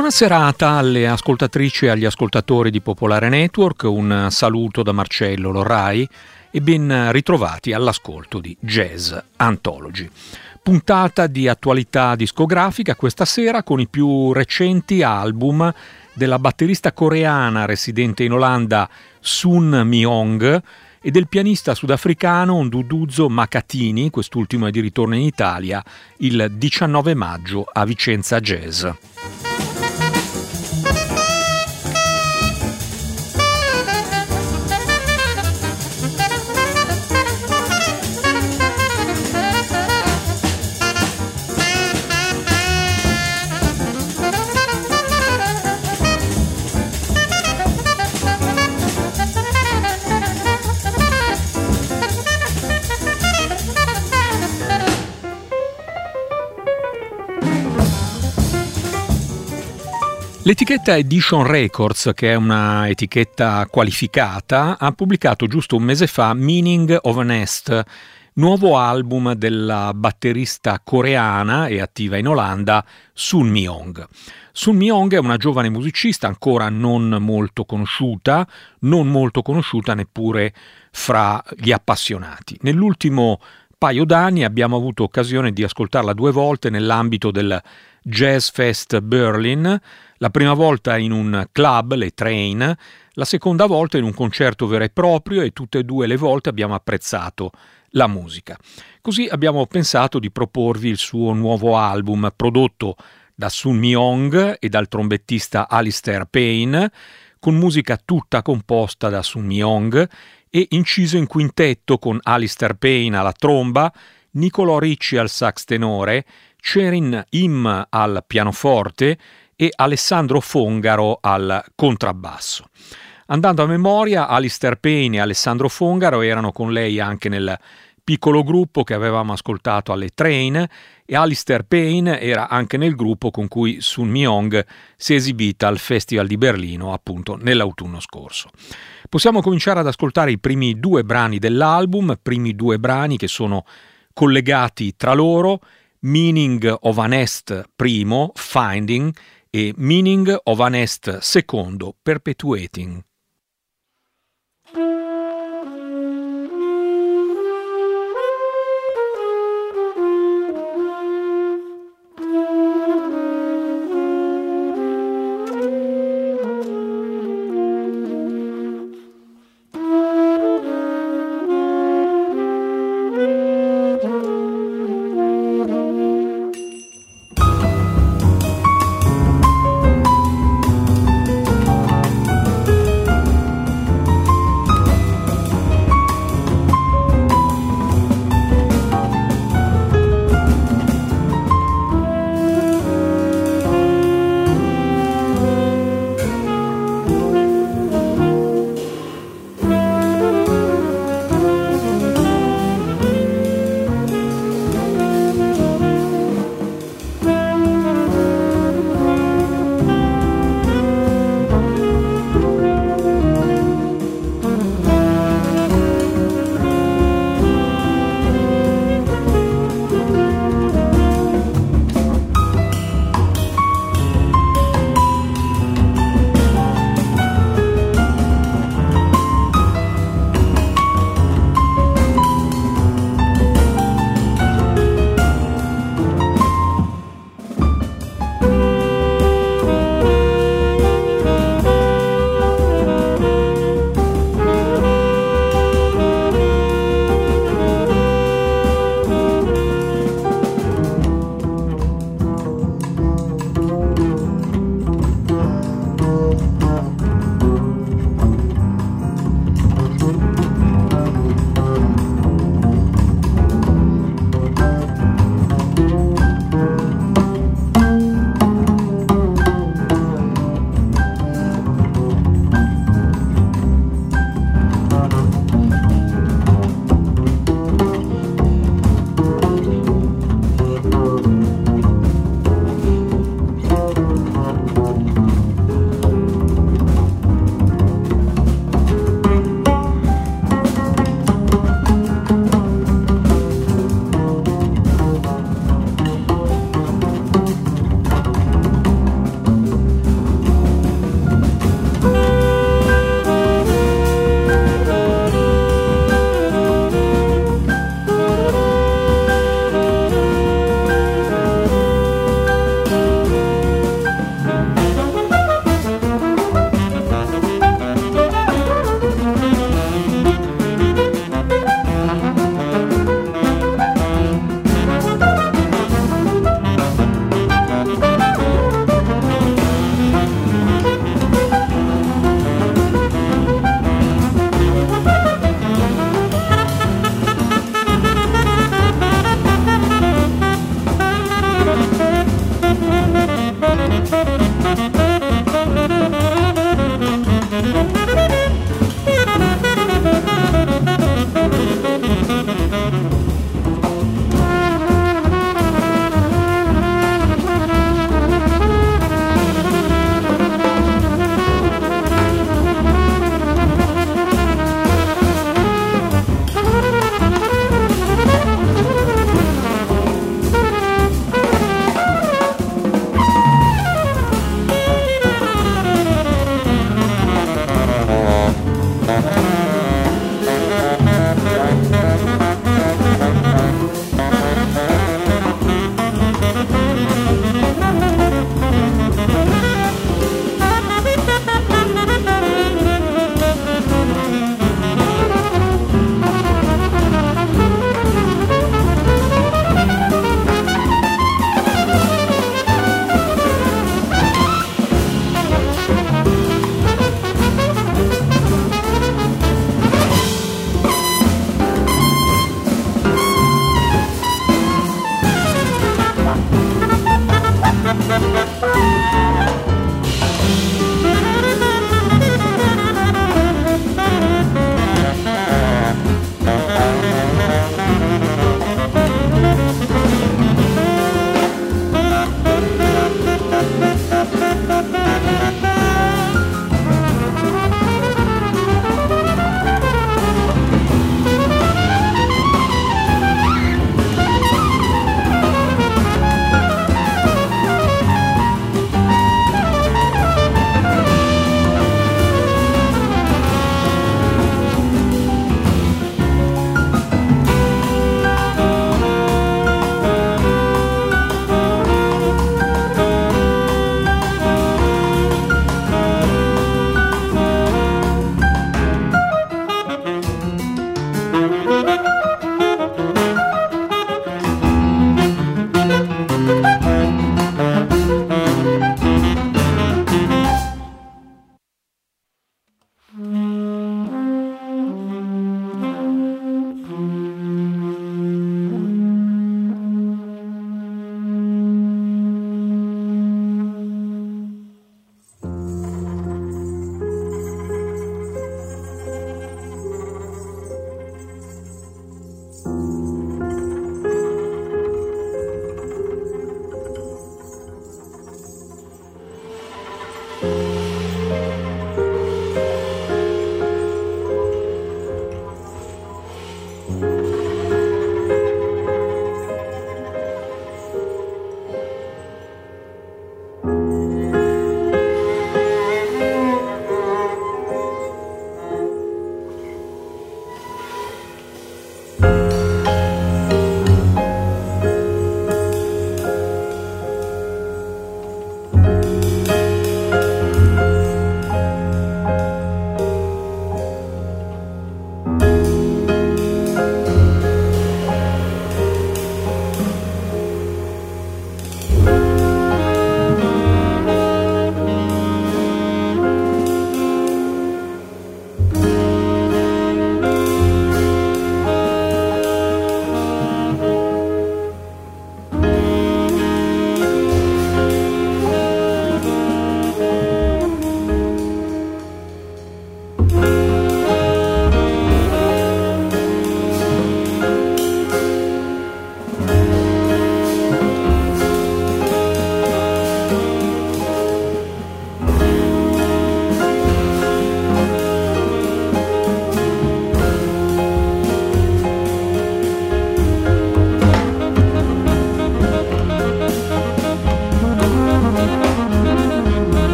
Buona serata alle ascoltatrici e agli ascoltatori di Popolare Network, un saluto da Marcello Lorrai e ben ritrovati all'ascolto di Jazz Anthology. Puntata di attualità discografica questa sera con i più recenti album della batterista coreana residente in Olanda Sun Myong e del pianista sudafricano Nduduzo Makhathini, quest'ultimo è di ritorno in Italia il 19 maggio a Vicenza Jazz. L'etichetta Edition Records, che è una etichetta qualificata, ha pubblicato giusto un mese fa Meaning of a Nest, nuovo album della batterista coreana e attiva in Olanda Sun Myong. Sun Myong è una giovane musicista ancora non molto conosciuta neppure fra gli appassionati. Nell'ultimo paio d'anni abbiamo avuto occasione di ascoltarla 2 volte nell'ambito del Jazz Fest Berlin, la prima volta in un club, le Train, la seconda volta in un concerto vero e proprio, e tutte e 2 le volte abbiamo apprezzato la musica. Così abbiamo pensato di proporvi il suo nuovo album prodotto da Sun Myong e dal trombettista Alistair Payne, con musica tutta composta da Sun Myong e inciso in quintetto con Alistair Payne alla tromba, Nicolò Ricci al sax tenore, Cherin Im al pianoforte e Alessandro Fongaro al contrabbasso. Andando a memoria, Alistair Payne e Alessandro Fongaro erano con lei anche nel piccolo gruppo che avevamo ascoltato alle Train, e Alistair Payne era anche nel gruppo con cui Sun Myong si è esibita al Festival di Berlino appunto nell'autunno scorso. Possiamo cominciare ad ascoltare i primi 2 brani dell'album, primi 2 brani che sono collegati tra loro, Meaning of a Nest primo, Finding, e Meaning of a Nest secondo, Perpetuating.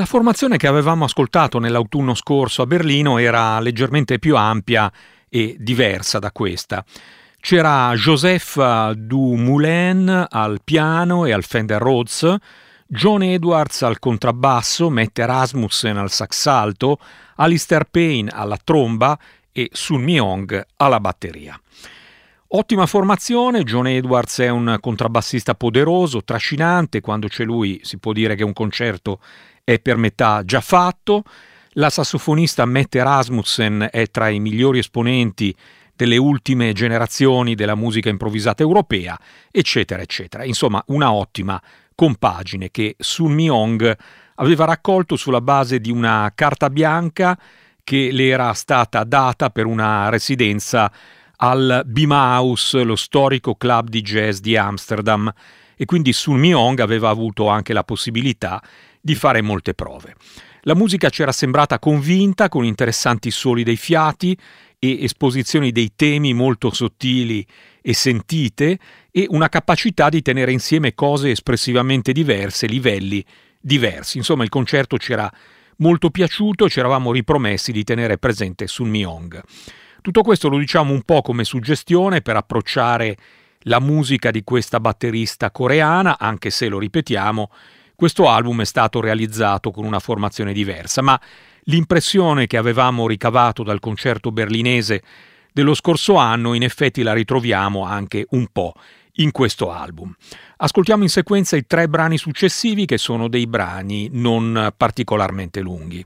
formazione che avevamo ascoltato nell'autunno scorso a Berlino era leggermente più ampia e diversa da questa. C'era Joseph Dumoulin al piano e al Fender Rhodes, John Edwards al contrabbasso, Mette Rasmussen al sax alto, Alistair Payne alla tromba e Sun Myung alla batteria. Ottima formazione, John Edwards è un contrabbassista poderoso, trascinante, quando c'è lui si può dire che un concerto è per metà già fatto. La sassofonista Mette Rasmussen è tra i migliori esponenti delle ultime generazioni della musica improvvisata europea, eccetera, eccetera. Insomma, una ottima compagine che Sun Myung aveva raccolto sulla base di una carta bianca che le era stata data per una residenza al Bimhuis, lo storico club di jazz di Amsterdam, e quindi Sun Myung aveva avuto anche la possibilità di fare molte prove. La musica c'era sembrata convinta, con interessanti suoni dei fiati e esposizioni dei temi molto sottili e sentite, e una capacità di tenere insieme cose espressivamente diverse, livelli diversi. Insomma, il concerto ci era molto piaciuto, ci eravamo ripromessi di tenere presente Sun Myung. Tutto questo lo diciamo un po' come suggestione per approcciare la musica di questa batterista coreana, anche se, lo ripetiamo, questo album è stato realizzato con una formazione diversa, ma l'impressione che avevamo ricavato dal concerto berlinese dello scorso anno in effetti la ritroviamo anche un po' in questo album. Ascoltiamo in sequenza i 3 brani successivi, che sono dei brani non particolarmente lunghi.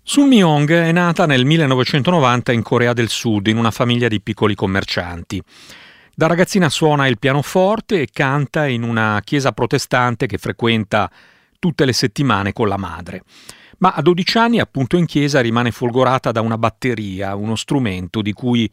Sun Mi-hong è nata nel 1990 in Corea del Sud, in una famiglia di piccoli commercianti. Da ragazzina suona il pianoforte e canta in una chiesa protestante che frequenta tutte le settimane con la madre. Ma a 12 anni, appunto in chiesa, rimane folgorata da una batteria, uno strumento di cui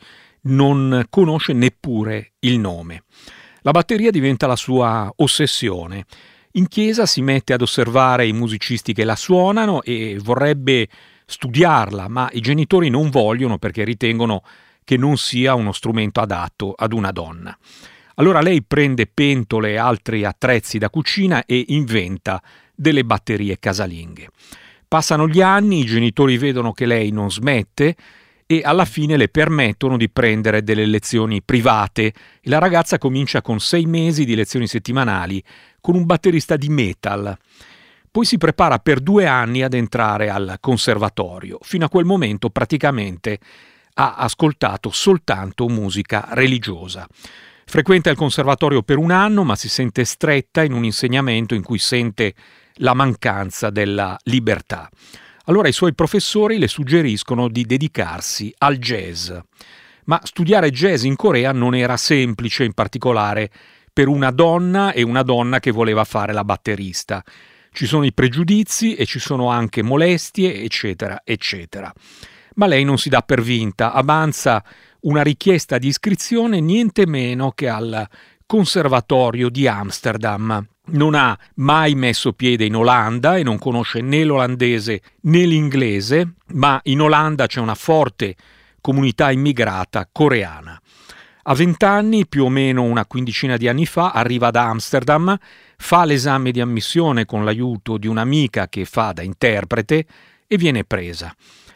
non conosce neppure il nome. La batteria diventa la sua ossessione. In chiesa si mette ad osservare i musicisti che la suonano e vorrebbe studiarla, ma i genitori non vogliono perché ritengono che non sia uno strumento adatto ad una donna. Allora lei prende pentole e altri attrezzi da cucina e inventa delle batterie casalinghe. Passano gli anni, i genitori vedono che lei non smette e alla fine le permettono di prendere delle lezioni private e la ragazza comincia con 6 mesi di lezioni settimanali con un batterista di metal. Poi si prepara per 2 anni ad entrare al conservatorio. Fino a quel momento praticamente ha ascoltato soltanto musica religiosa. Frequenta il conservatorio per 1 anno, ma si sente stretta in un insegnamento in cui sente la mancanza della libertà. Allora i suoi professori le suggeriscono di dedicarsi al jazz. Ma studiare jazz in Corea non era semplice, in particolare per una donna e una donna che voleva fare la batterista. Ci sono i pregiudizi e ci sono anche molestie, eccetera, eccetera. Ma lei non si dà per vinta, avanza una richiesta di iscrizione niente meno che al Conservatorio di Amsterdam. Non ha mai messo piede in Olanda e non conosce né l'olandese né l'inglese, ma in Olanda c'è una forte comunità immigrata coreana. A 20 anni, più o meno una quindicina di anni fa, arriva ad Amsterdam, fa l'esame di ammissione con l'aiuto di un'amica che fa da interprete e viene presa.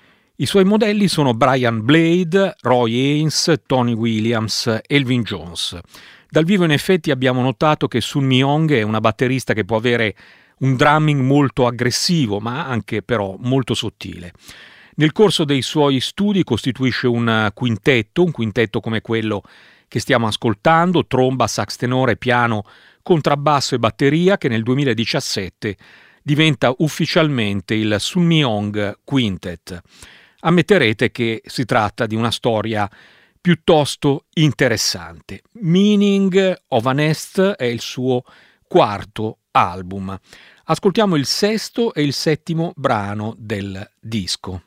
I suoi modelli sono Brian Blade, Roy Haynes, Tony Williams, Elvin Jones. Dal vivo in effetti abbiamo notato che Sun Mi-hong è una batterista che può avere un drumming molto aggressivo, ma anche però molto sottile. Nel corso dei suoi studi costituisce un quintetto come quello che stiamo ascoltando, tromba, sax tenore, piano, contrabbasso e batteria, che nel 2017 diventa ufficialmente il Sun Mi-hong Quintet. Ammetterete che si tratta di una storia piuttosto interessante. Meaning of an Est è il suo quarto album. Ascoltiamo il sesto e il settimo brano del disco.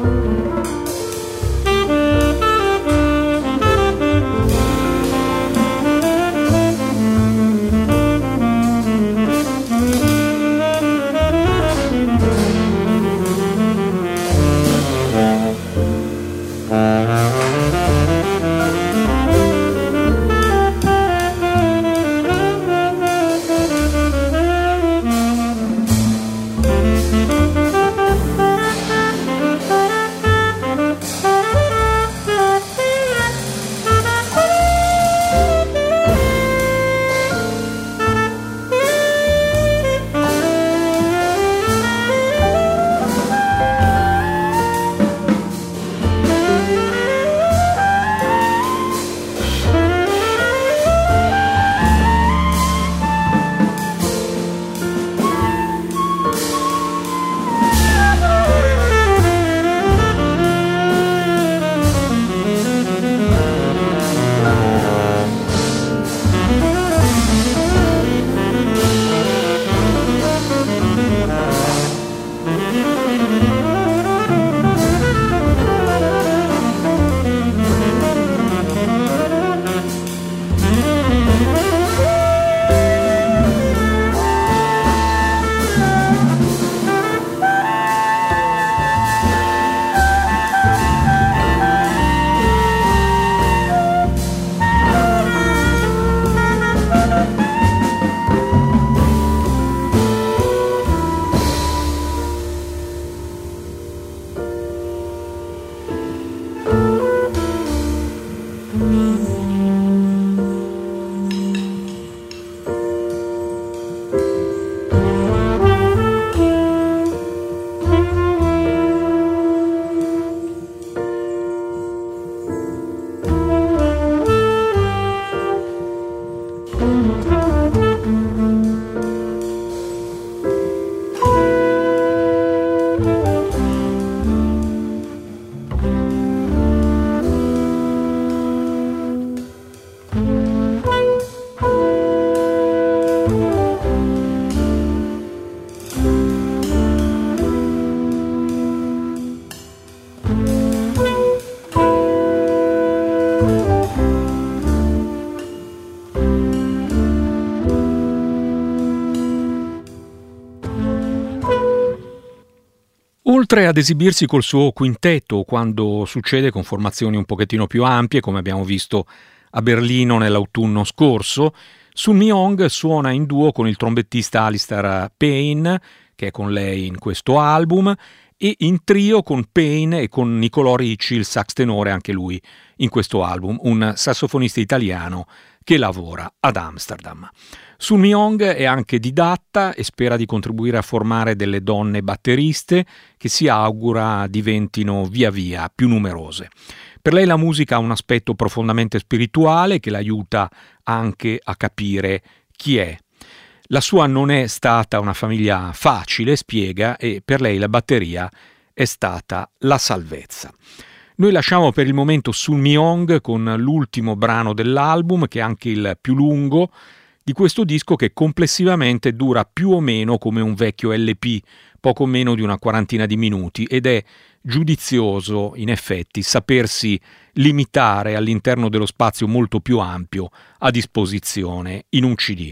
Oltre ad esibirsi col suo quintetto, quando succede con formazioni un pochettino più ampie, come abbiamo visto a Berlino nell'autunno scorso, Sun Mi-Hong suona in duo con il trombettista Alistair Payne, che è con lei in questo album, e in trio con Payne e con Nicolò Ricci, il sax tenore anche lui in questo album, un sassofonista italiano che lavora ad Amsterdam. Sun Mi-Hong è anche didatta e spera di contribuire a formare delle donne batteriste che si augura diventino via via più numerose. Per lei la musica ha un aspetto profondamente spirituale che l'aiuta anche a capire chi è. La sua non è stata una famiglia facile, spiega, e per lei la batteria è stata la salvezza. Noi lasciamo per il momento Sun Mi-Hong con l'ultimo brano dell'album, che è anche il più lungo di questo disco, che complessivamente dura più o meno come un vecchio LP, poco meno di una quarantina di minuti, ed è giudizioso, in effetti, sapersi limitare all'interno dello spazio molto più ampio a disposizione in un CD.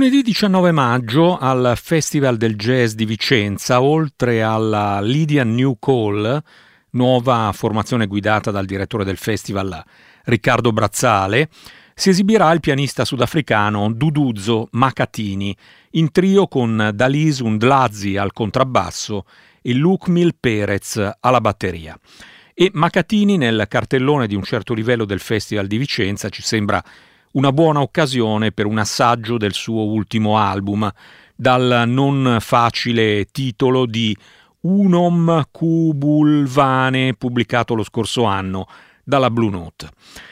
Lunedì 19 maggio al Festival del Jazz di Vicenza, oltre alla Lydian New Call, nuova formazione guidata dal direttore del festival Riccardo Brazzale, si esibirà il pianista sudafricano Duduzo Makhathini, in trio con Dalis Undlazi al contrabbasso e Lukmil Perez alla batteria. E Makhathini nel cartellone di un certo livello del Festival di Vicenza ci sembra una buona occasione per un assaggio del suo ultimo album, dal non facile titolo di Unom Kubulvane, pubblicato lo scorso anno dalla Blue Note.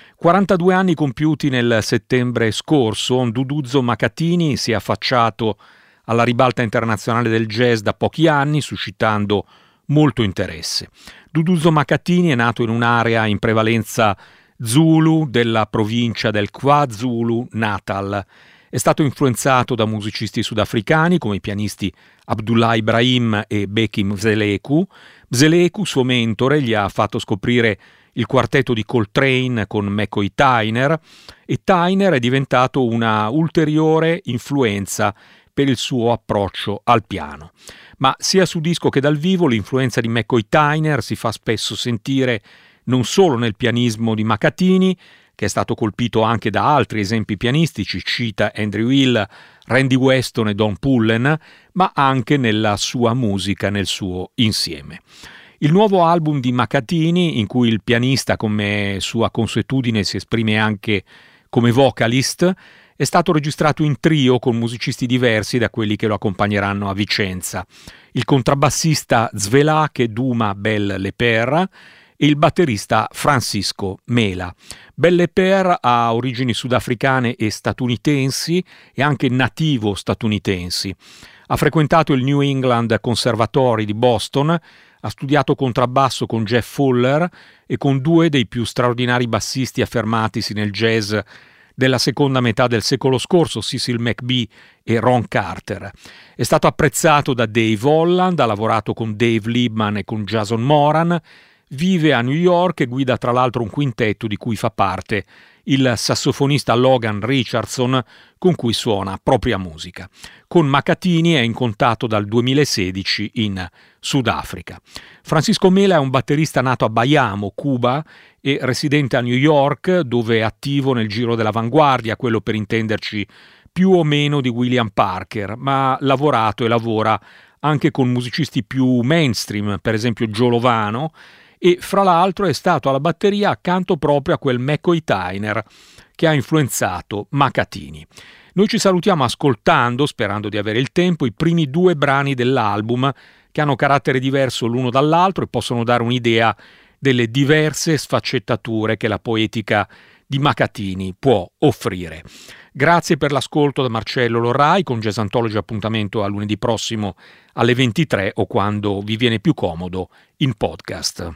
42 anni compiuti nel settembre scorso, Duduzo Makhathini si è affacciato alla ribalta internazionale del jazz da pochi anni, suscitando molto interesse. Duduzo Makhathini è nato in un'area in prevalenza Zulu della provincia del KwaZulu-Natal. È stato influenzato da musicisti sudafricani come i pianisti Abdullah Ibrahim e Beki Mzeleku. Mzeleku, suo mentore, gli ha fatto scoprire il quartetto di Coltrane con McCoy Tyner, e Tyner è diventato una ulteriore influenza per il suo approccio al piano. Ma sia su disco che dal vivo l'influenza di McCoy Tyner si fa spesso sentire non solo nel pianismo di Makhathini, che è stato colpito anche da altri esempi pianistici, cita Andrew Hill, Randy Weston e Don Pullen, ma anche nella sua musica, nel suo insieme. Il nuovo album di Makhathini, in cui il pianista, come sua consuetudine, si esprime anche come vocalist, è stato registrato in trio con musicisti diversi da quelli che lo accompagneranno a Vicenza. Il contrabbassista Zvelake Duma Bel Leper e il batterista Francisco Mela. Bel Leper ha origini sudafricane e statunitensi e anche nativo statunitensi. Ha frequentato il New England Conservatory di Boston, ha studiato contrabbasso con Jeff Fuller e con due dei più straordinari bassisti affermatisi nel jazz della seconda metà del secolo scorso, Cecil McBee e Ron Carter. È stato apprezzato da Dave Holland, ha lavorato con Dave Liebman e con Jason Moran, vive a New York e guida tra l'altro un quintetto di cui fa parte il sassofonista Logan Richardson, con cui suona propria musica. Con Makhathini è in contatto dal 2016 in Sudafrica. Francisco Mela è un batterista nato a Bayamo, Cuba, e residente a New York, dove è attivo nel giro dell'avanguardia, quello per intenderci più o meno di William Parker, ma ha lavorato e lavora anche con musicisti più mainstream, per esempio Joe Lovano, e fra l'altro è stato alla batteria accanto proprio a quel McCoy Tyner che ha influenzato Makhathini. Noi ci salutiamo ascoltando, sperando di avere il tempo, i primi due brani dell'album, che hanno carattere diverso l'uno dall'altro e possono dare un'idea delle diverse sfaccettature che la poetica di Makhathini può offrire. Grazie per l'ascolto da Marcello Lorrai, con Jazz Anthology appuntamento a lunedì prossimo alle 23 o quando vi viene più comodo in podcast.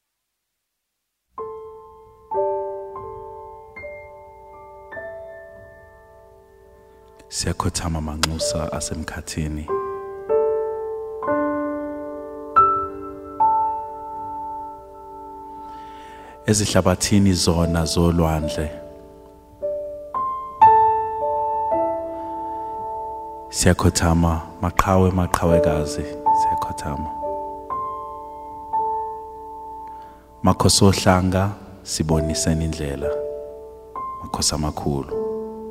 Siyakhothama manxusa asemkhathini. Ezihlabathini zona zolwandle. Siyakhothama maqhawekazi, siyakhothama. Makhosi ohlanga siboniseni indlela. Makhosi amakhulu.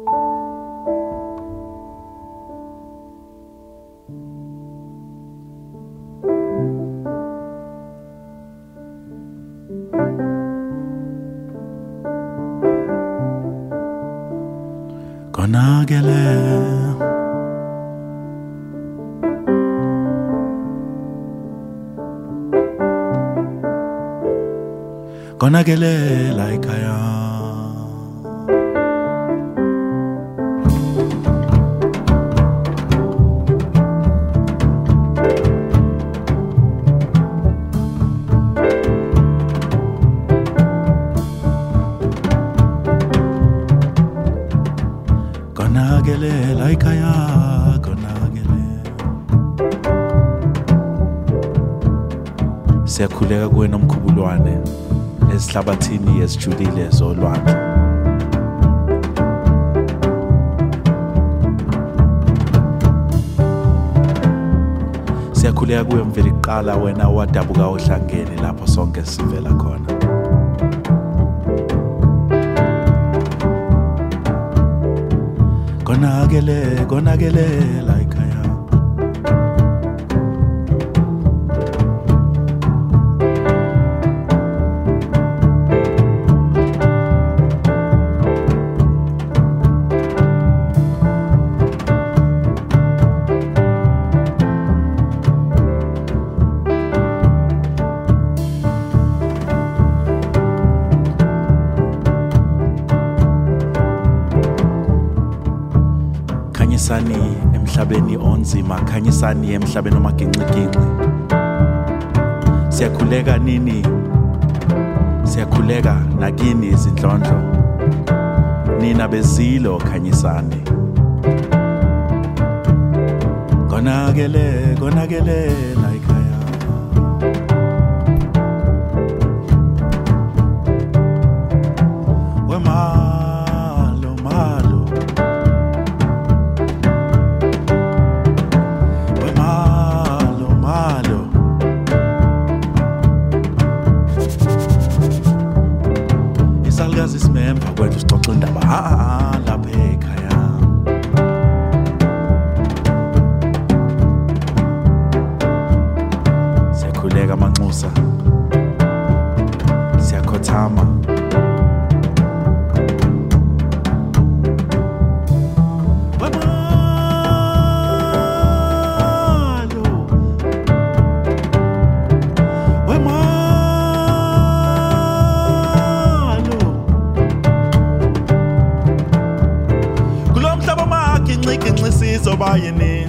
Konakelela ekhaya. Konakelela ekhaya, konakelela. Siyakhuleka kuwena Mkhubulwane. Ezihlabathini ezijulile zolwandle. siyakhuleka kuwe mveli kuqala wena wadabuka ohlangene lapho sonke sivela khona. Konakele la ekhaya. Khanyisani emhlabeni onzima, khanyisani emhlabeni omaginqiginqi. Siyakhuleka nini, siyakhuleka nakini izindlondlo. Nina bezilo khanyisani. Konakele la ekhaya. Isalukazi simemva kwethu sixoxa indaba lapha ekhaya. Siyakhuleka Manxusa, siyakhothama. Sizoba yini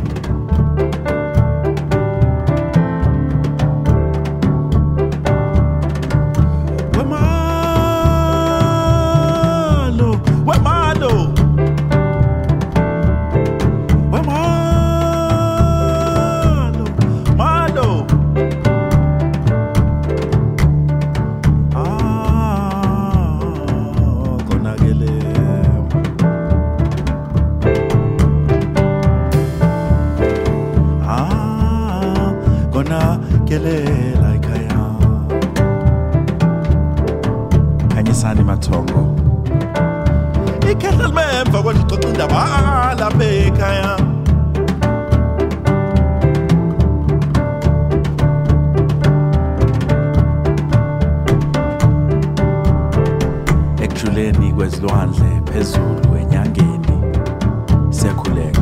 la ekhaya. Khanyisani mathongo. Ikhehla limemva kwethu sixoxa indaba lapha ekhaya. Ekujuleni kwezilwandle phezulu enyangeni siyakhuleka.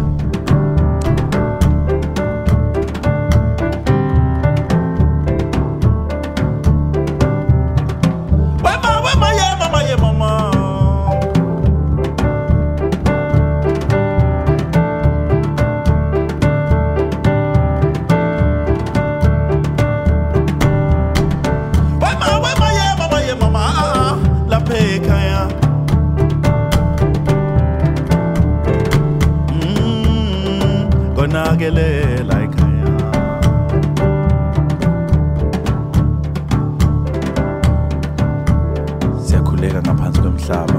Konakele la ekhaya. Siyakhuleka ngaphansi kwemhlaba,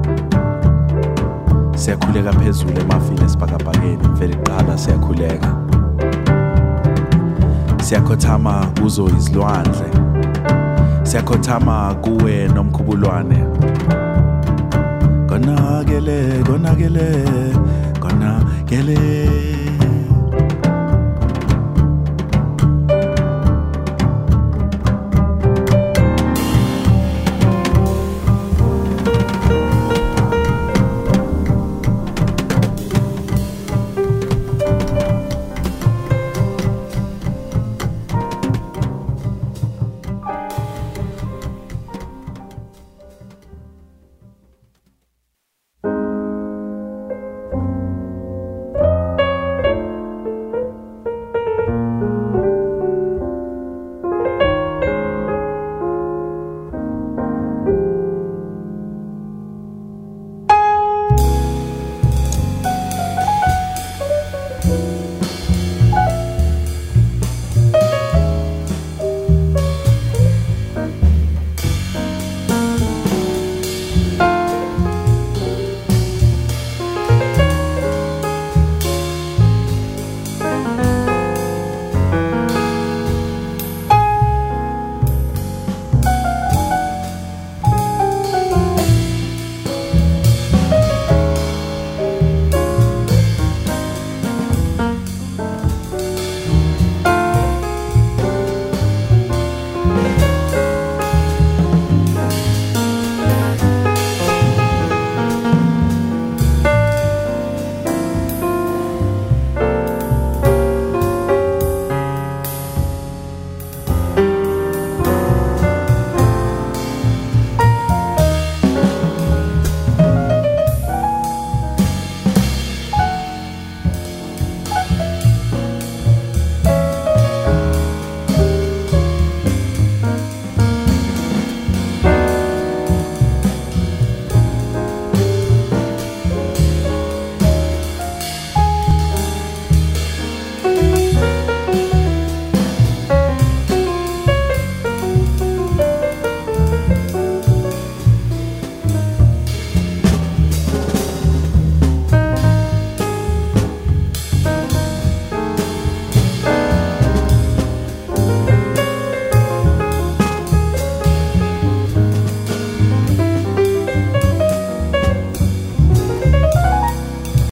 siyakhuleka phezulu emafini esibhakabhakeni mveli kuqala siyakhuleka. Siyakhothama kuzo izilwandle, siyakhothama kuwe nomkhubulwane. Konakele